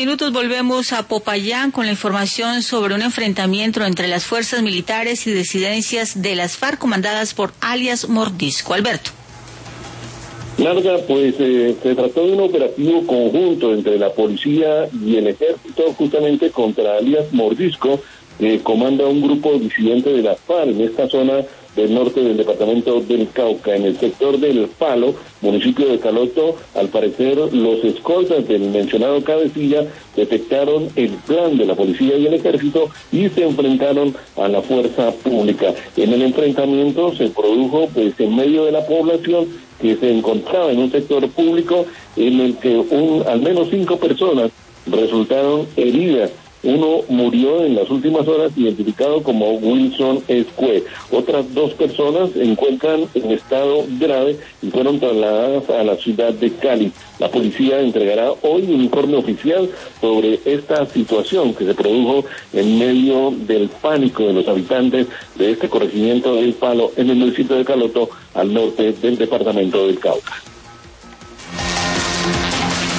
Minutos volvemos a Popayán con la información sobre un enfrentamiento entre las fuerzas militares y disidencias de las FARC comandadas por alias Mordisco. Alberto. Larga, pues se trató de un operativo conjunto entre la policía y el ejército justamente contra alias Mordisco, que comanda un grupo disidente de la FARC en esta zona del norte del departamento del Cauca, en el sector del Palo, municipio de Caloto. Al parecer, los escoltas del mencionado cabecilla detectaron el plan de la policía y el ejército y se enfrentaron a la fuerza pública. En el enfrentamiento se produjo pues en medio de la población que se encontraba en un sector público en el que al menos 5 personas resultaron heridas. Uno murió en las últimas horas, identificado como Wilson Escue. Otras 2 personas se encuentran en estado grave y fueron trasladadas a la ciudad de Cali. La policía entregará hoy un informe oficial sobre esta situación que se produjo en medio del pánico de los habitantes de este corregimiento del Palo en el municipio de Caloto, al norte del departamento del Cauca.